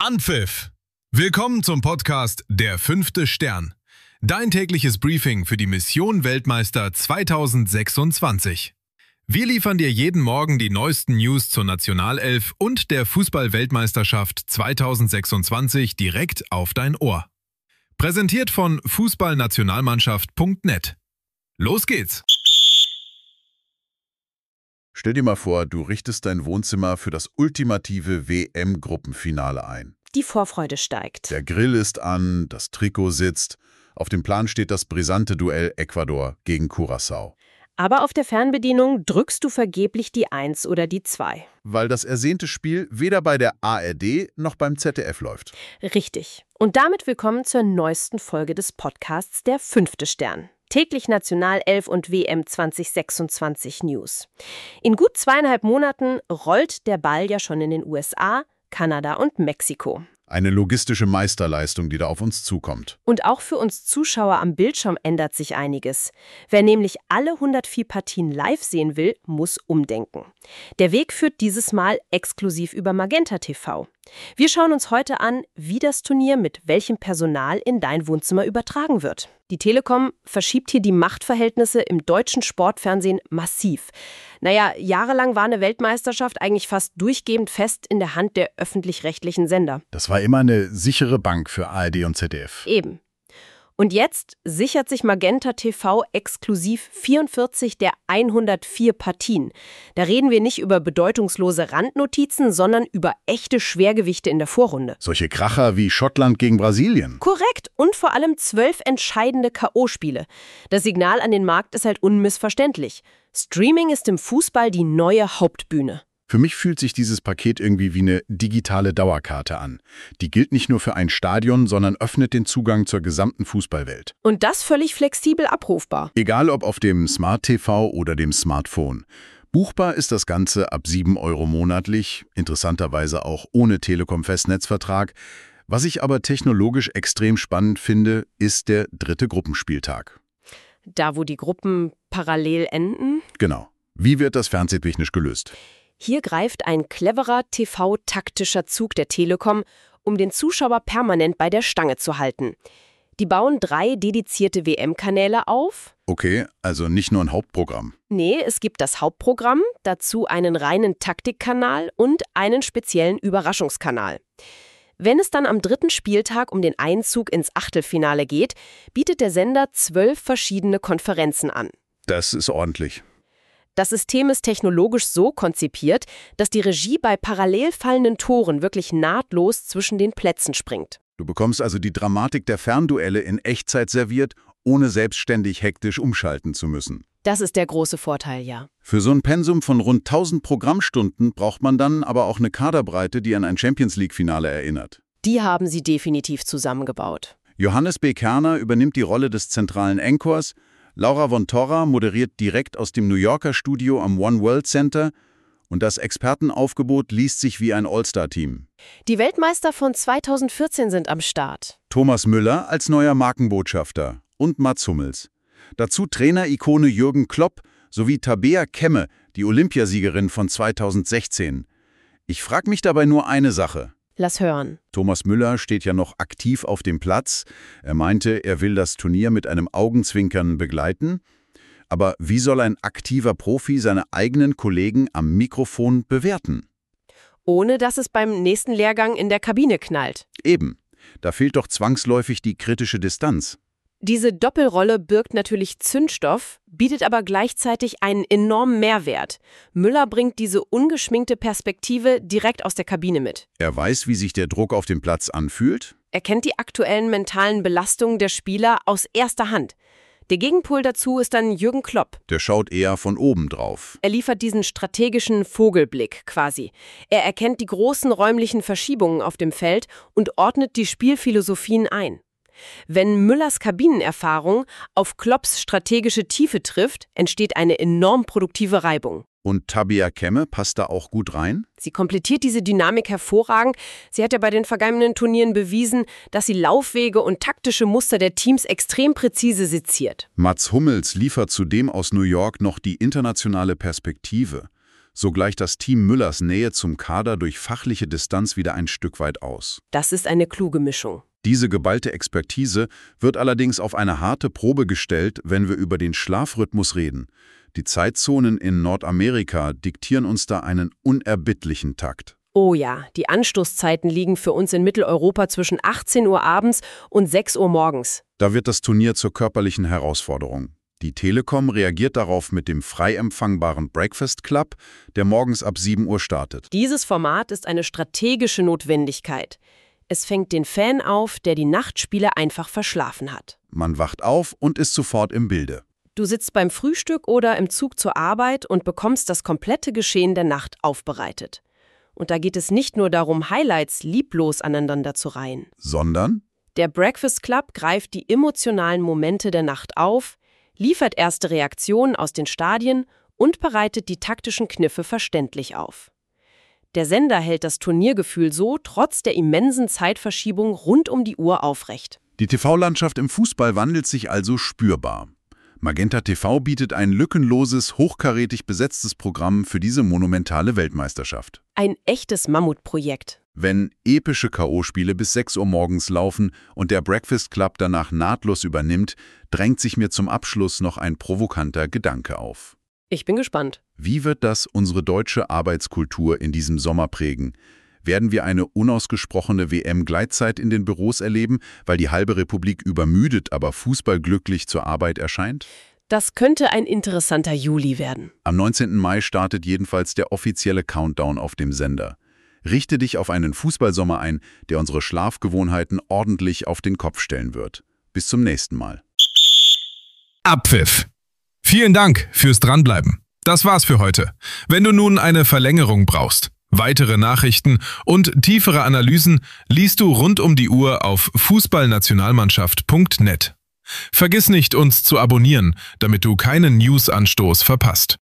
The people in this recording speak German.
Anpfiff! Willkommen zum Podcast Der fünfte Stern. Dein tägliches Briefing für die Mission Weltmeister 2026. Wir liefern dir jeden Morgen die neuesten News zur Nationalelf und der Fußball-Weltmeisterschaft 2026 direkt auf dein Ohr. Präsentiert von fußballnationalmannschaft.net. Los geht's! Stell dir mal vor, du richtest dein Wohnzimmer für das ultimative WM-Gruppenfinale ein. Die Vorfreude steigt. Der Grill ist an, das Trikot sitzt. Auf dem Plan steht das brisante Duell Ecuador gegen Curaçao. Aber auf der Fernbedienung drückst du vergeblich die 1 oder die 2. Weil das ersehnte Spiel weder bei der ARD noch beim ZDF läuft. Richtig. Und damit willkommen zur neuesten Folge des Podcasts Der fünfte Stern. Täglich Nationalelf und WM 2026 News. In gut 2,5 Monaten rollt der Ball ja schon in den USA, Kanada und Mexiko. Eine logistische Meisterleistung, die da auf uns zukommt. Und auch für uns Zuschauer am Bildschirm ändert sich einiges. Wer nämlich alle 104 Partien live sehen will, muss umdenken. Der Weg führt dieses Mal exklusiv über Magenta TV. Wir schauen uns heute an, wie das Turnier mit welchem Personal in dein Wohnzimmer übertragen wird. Die Telekom verschiebt hier die Machtverhältnisse im deutschen Sportfernsehen massiv. Jahrelang war eine Weltmeisterschaft eigentlich fast durchgehend fest in der Hand der öffentlich-rechtlichen Sender. Das war immer eine sichere Bank für ARD und ZDF. Eben. Und jetzt sichert sich Magenta TV exklusiv 44 der 104 Partien. Da reden wir nicht über bedeutungslose Randnotizen, sondern über echte Schwergewichte in der Vorrunde. Solche Kracher wie Schottland gegen Brasilien. Korrekt. Und vor allem 12 entscheidende K.O.-Spiele. Das Signal an den Markt ist halt unmissverständlich. Streaming ist im Fußball die neue Hauptbühne. Für mich fühlt sich dieses Paket irgendwie wie eine digitale Dauerkarte an. Die gilt nicht nur für ein Stadion, sondern öffnet den Zugang zur gesamten Fußballwelt. Und das völlig flexibel abrufbar. Egal ob auf dem Smart TV oder dem Smartphone. Buchbar ist das Ganze ab 7 € monatlich, interessanterweise auch ohne Telekom-Festnetzvertrag. Was ich aber technologisch extrem spannend finde, ist der 3. Gruppenspieltag. Da, wo die Gruppen parallel enden? Genau. Wie wird das fernsehtechnisch gelöst? Hier greift ein cleverer TV-taktischer Zug der Telekom, um den Zuschauer permanent bei der Stange zu halten. Die bauen 3 dedizierte WM-Kanäle auf. Okay, also nicht nur ein Hauptprogramm. Nee, es gibt das Hauptprogramm, dazu einen reinen Taktikkanal und einen speziellen Überraschungskanal. Wenn es dann am 3. Spieltag um den Einzug ins Achtelfinale geht, bietet der Sender 12 verschiedene Konferenzen an. Das ist ordentlich. Das System ist technologisch so konzipiert, dass die Regie bei parallel fallenden Toren wirklich nahtlos zwischen den Plätzen springt. Du bekommst also die Dramatik der Fernduelle in Echtzeit serviert, ohne selbstständig hektisch umschalten zu müssen. Das ist der große Vorteil, ja. Für so ein Pensum von rund 1000 Programmstunden braucht man dann aber auch eine Kaderbreite, die an ein Champions-League-Finale erinnert. Die haben sie definitiv zusammengebaut. Johannes B. Kerner übernimmt die Rolle des zentralen Anchors. Laura von Torra moderiert direkt aus dem New Yorker Studio am One World Center und das Expertenaufgebot liest sich wie ein All-Star-Team. Die Weltmeister von 2014 sind am Start. Thomas Müller als neuer Markenbotschafter und Mats Hummels. Dazu Trainerikone Jürgen Klopp sowie Tabea Kemme, die Olympiasiegerin von 2016. Ich frage mich dabei nur eine Sache. Lass hören. Thomas Müller steht ja noch aktiv auf dem Platz. Er meinte, er will das Turnier mit einem Augenzwinkern begleiten. Aber wie soll ein aktiver Profi seine eigenen Kollegen am Mikrofon bewerten? Ohne dass es beim nächsten Lehrgang in der Kabine knallt. Eben. Da fehlt doch zwangsläufig die kritische Distanz. Diese Doppelrolle birgt natürlich Zündstoff, bietet aber gleichzeitig einen enormen Mehrwert. Müller bringt diese ungeschminkte Perspektive direkt aus der Kabine mit. Er weiß, wie sich der Druck auf dem Platz anfühlt. Er kennt die aktuellen mentalen Belastungen der Spieler aus erster Hand. Der Gegenpol dazu ist dann Jürgen Klopp. Der schaut eher von oben drauf. Er liefert diesen strategischen Vogelblick quasi. Er erkennt die großen räumlichen Verschiebungen auf dem Feld und ordnet die Spielphilosophien ein. Wenn Müllers Kabinenerfahrung auf Klopps strategische Tiefe trifft, entsteht eine enorm produktive Reibung. Und Tabea Kemme passt da auch gut rein? Sie komplettiert diese Dynamik hervorragend. Sie hat ja bei den vergangenen Turnieren bewiesen, dass sie Laufwege und taktische Muster der Teams extrem präzise seziert. Mats Hummels liefert zudem aus New York noch die internationale Perspektive. So gleicht das Team Müllers Nähe zum Kader durch fachliche Distanz wieder ein Stück weit aus. Das ist eine kluge Mischung. Diese geballte Expertise wird allerdings auf eine harte Probe gestellt, wenn wir über den Schlafrhythmus reden. Die Zeitzonen in Nordamerika diktieren uns da einen unerbittlichen Takt. Oh ja, die Anstoßzeiten liegen für uns in Mitteleuropa zwischen 18 Uhr abends und 6 Uhr morgens. Da wird das Turnier zur körperlichen Herausforderung. Die Telekom reagiert darauf mit dem frei empfangbaren Breakfast Club, der morgens ab 7 Uhr startet. Dieses Format ist eine strategische Notwendigkeit. Es fängt den Fan auf, der die Nachtspiele einfach verschlafen hat. Man wacht auf und ist sofort im Bilde. Du sitzt beim Frühstück oder im Zug zur Arbeit und bekommst das komplette Geschehen der Nacht aufbereitet. Und da geht es nicht nur darum, Highlights lieblos aneinander zu reihen. Sondern? Der Breakfast Club greift die emotionalen Momente der Nacht auf, liefert erste Reaktionen aus den Stadien und bereitet die taktischen Kniffe verständlich auf. Der Sender hält das Turniergefühl so trotz der immensen Zeitverschiebung rund um die Uhr aufrecht. Die TV-Landschaft im Fußball wandelt sich also spürbar. Magenta TV bietet ein lückenloses, hochkarätig besetztes Programm für diese monumentale Weltmeisterschaft. Ein echtes Mammutprojekt. Wenn epische K.O.-Spiele bis 6 Uhr morgens laufen und der Breakfast Club danach nahtlos übernimmt, drängt sich mir zum Abschluss noch ein provokanter Gedanke auf. Ich bin gespannt. Wie wird das unsere deutsche Arbeitskultur in diesem Sommer prägen? Werden wir eine unausgesprochene WM-Gleitzeit in den Büros erleben, weil die halbe Republik übermüdet, aber fußballglücklich zur Arbeit erscheint? Das könnte ein interessanter Juli werden. Am 19. Mai startet jedenfalls der offizielle Countdown auf dem Sender. Richte dich auf einen Fußballsommer ein, der unsere Schlafgewohnheiten ordentlich auf den Kopf stellen wird. Bis zum nächsten Mal. Abpfiff. Vielen Dank fürs Dranbleiben. Das war's für heute. Wenn du nun eine Verlängerung brauchst, weitere Nachrichten und tiefere Analysen liest du rund um die Uhr auf fußballnationalmannschaft.net. Vergiss nicht, uns zu abonnieren, damit du keinen News-Anstoß verpasst.